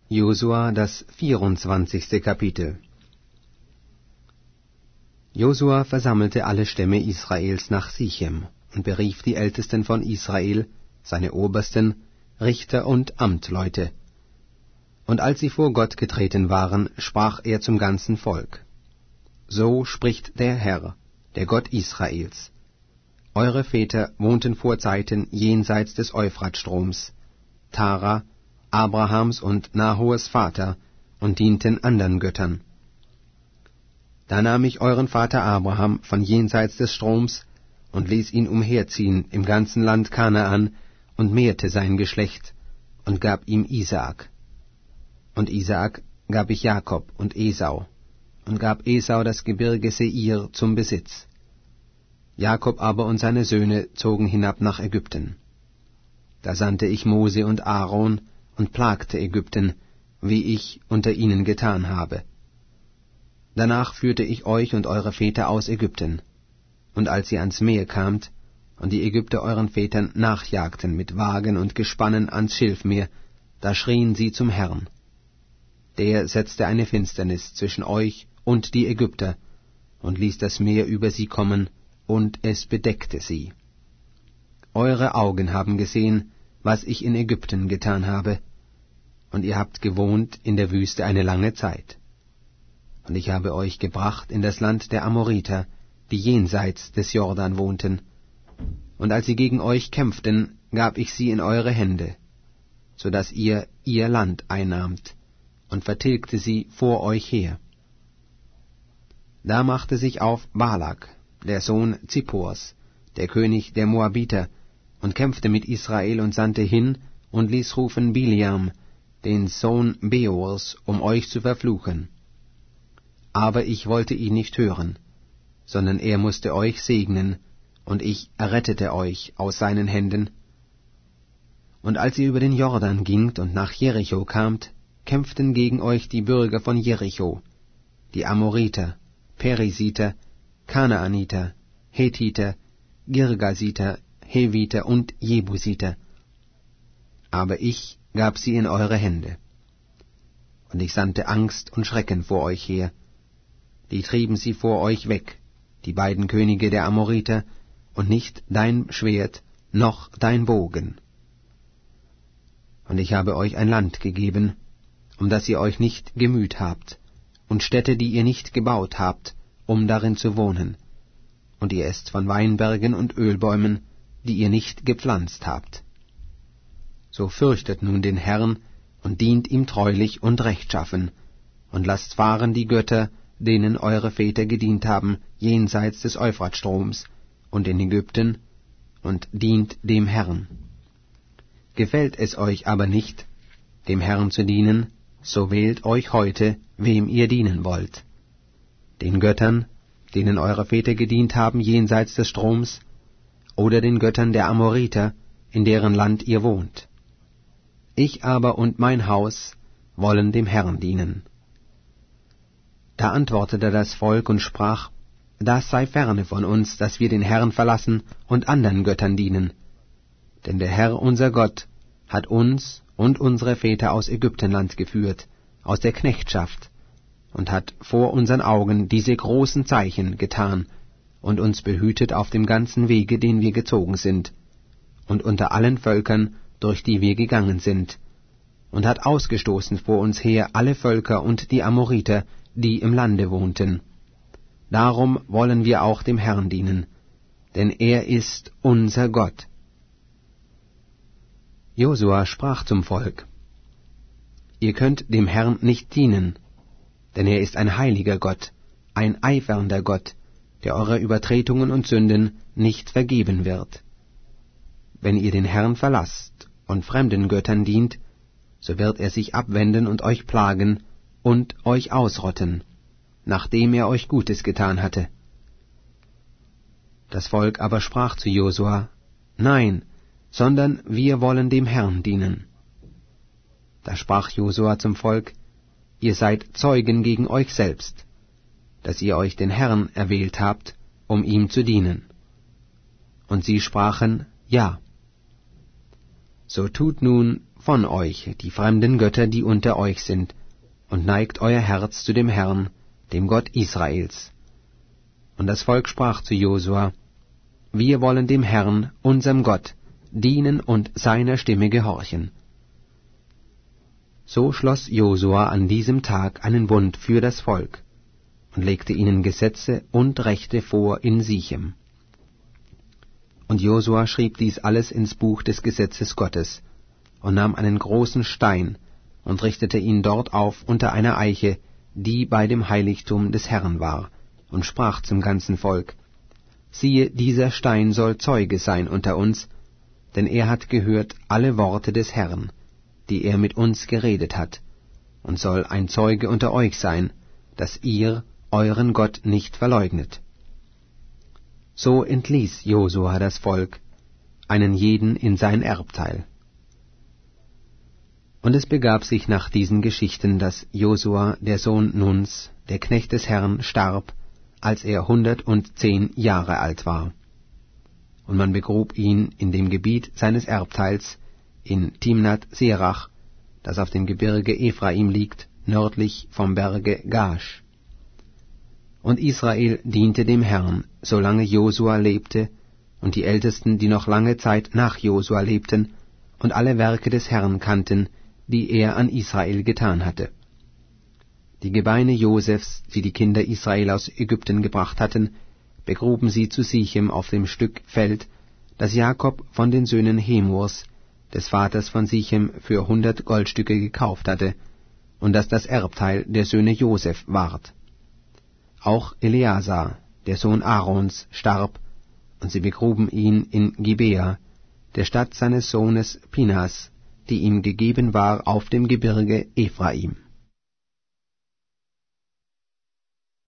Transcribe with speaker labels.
Speaker 1: Josua, das 24. Kapitel. Josua versammelte alle Stämme Israels nach Sichem und berief die Ältesten von Israel, seine Obersten, Richter und Amtleute. Und als sie vor Gott getreten waren, sprach er zum ganzen Volk: So spricht der Herr, der Gott Israels: Eure Väter wohnten vor Zeiten jenseits des Euphratstroms, Tara, Abrahams und Nahors Vater, und dienten andern Göttern. Da nahm ich euren Vater Abraham von jenseits des Stroms und ließ ihn umherziehen im ganzen Land Kanaan und mehrte sein Geschlecht und gab ihm Isaak. Und Isaak gab ich Jakob und Esau und gab Esau das Gebirge Seir zum Besitz. Jakob aber und seine Söhne zogen hinab nach Ägypten. Da sandte ich Mose und Aaron und plagte Ägypten, wie ich unter ihnen getan habe. Danach führte ich euch und eure Väter aus Ägypten. Und als ihr ans Meer kamt, und die Ägypter euren Vätern nachjagten mit Wagen und Gespannen ans Schilfmeer, da schrien sie zum Herrn. Der setzte eine Finsternis zwischen euch und die Ägypter, und ließ das Meer über sie kommen, und es bedeckte sie. Eure Augen haben gesehen, was ich in Ägypten getan habe, und ihr habt gewohnt in der Wüste eine lange Zeit. Und ich habe euch gebracht in das Land der Amoriter, die jenseits des Jordan wohnten. Und als sie gegen euch kämpften, gab ich sie in eure Hände, so dass ihr ihr Land einnahmt, und vertilgte sie vor euch her. Da machte sich auf Balak, der Sohn Zippors, der König der Moabiter, und kämpfte mit Israel und sandte hin und ließ rufen Biliam, den Sohn Beors, um euch zu verfluchen. Aber ich wollte ihn nicht hören, sondern er musste euch segnen, und ich errettete euch aus seinen Händen. Und als ihr über den Jordan gingt und nach Jericho kamt, kämpften gegen euch die Bürger von Jericho, die Amoriter, Perisiter, Kanaaniter, Hethiter, Girgasiter, Heviter und Jebusiter. Aber ich gab sie in eure Hände. Und ich sandte Angst und Schrecken vor euch her. Die trieben sie vor euch weg, die beiden Könige der Amoriter, und nicht dein Schwert noch dein Bogen. Und ich habe euch ein Land gegeben, um das ihr euch nicht gemüht habt, und Städte, die ihr nicht gebaut habt, um darin zu wohnen. Und ihr esst von Weinbergen und Ölbäumen, die ihr nicht gepflanzt habt. So fürchtet nun den Herrn und dient ihm treulich und rechtschaffen, und lasst fahren die Götter, denen eure Väter gedient haben, jenseits des Euphratstroms und in Ägypten, und dient dem Herrn. Gefällt es euch aber nicht, dem Herrn zu dienen, so wählt euch heute, wem ihr dienen wollt. Den Göttern, denen eure Väter gedient haben jenseits des Stroms, oder den Göttern der Amoriter, in deren Land ihr wohnt. Ich aber und mein Haus wollen dem Herrn dienen. Da antwortete das Volk und sprach: Das sei ferne von uns, dass wir den Herrn verlassen und andern Göttern dienen. Denn der Herr unser Gott hat uns und unsere Väter aus Ägyptenland geführt, aus der Knechtschaft, und hat vor unseren Augen diese großen Zeichen getan und uns behütet auf dem ganzen Wege, den wir gezogen sind, und unter allen Völkern, durch die wir gegangen sind, und hat ausgestoßen vor uns her alle Völker und die Amoriter, die im Lande wohnten. Darum wollen wir auch dem Herrn dienen, denn er ist unser Gott. Josua sprach zum Volk: Ihr könnt dem Herrn nicht dienen, denn er ist ein heiliger Gott, ein eifernder Gott, der eure Übertretungen und Sünden nicht vergeben wird. Wenn ihr den Herrn verlasst und fremden Göttern dient, so wird er sich abwenden und euch plagen und euch ausrotten, nachdem er euch Gutes getan hatte. Das Volk aber sprach zu Josua: Nein, sondern wir wollen dem Herrn dienen. Da sprach Josua zum Volk: Ihr seid Zeugen gegen euch selbst, dass ihr euch den Herrn erwählt habt, um ihm zu dienen. Und sie sprachen: Ja. So tut nun von euch die fremden Götter, die unter euch sind, und neigt euer Herz zu dem Herrn, dem Gott Israels. Und das Volk sprach zu Josua: Wir wollen dem Herrn, unserem Gott, dienen und seiner Stimme gehorchen. So schloss Josua an diesem Tag einen Bund für das Volk und legte ihnen Gesetze und Rechte vor in Sichem. Und Josua schrieb dies alles ins Buch des Gesetzes Gottes und nahm einen großen Stein und richtete ihn dort auf unter einer Eiche, die bei dem Heiligtum des Herrn war, und sprach zum ganzen Volk: Siehe, dieser Stein soll Zeuge sein unter uns, denn er hat gehört alle Worte des Herrn, die er mit uns geredet hat, und soll ein Zeuge unter euch sein, dass ihr euren Gott nicht verleugnet. So entließ Josua das Volk, einen jeden in sein Erbteil. Und es begab sich nach diesen Geschichten, dass Josua, der Sohn Nuns, der Knecht des Herrn, starb, als er 110 Jahre alt war. Und man begrub ihn in dem Gebiet seines Erbteils in Timnath Serach, das auf dem Gebirge Ephraim liegt, nördlich vom Berge Gaash. Und Israel diente dem Herrn, solange Josua lebte, und die Ältesten, die noch lange Zeit nach Josua lebten, und alle Werke des Herrn kannten, die er an Israel getan hatte. Die Gebeine Josefs, die die Kinder Israel aus Ägypten gebracht hatten, begruben sie zu Sichem auf dem Stück Feld, das Jakob von den Söhnen Hemors, des Vaters von Sichem, für 100 Goldstücke gekauft hatte, und das das Erbteil der Söhne Joseph ward. Auch Eleazar, der Sohn Aarons, starb, und sie begruben ihn in Gibea, der Stadt seines Sohnes Pinhas, die ihm gegeben war auf dem Gebirge Ephraim.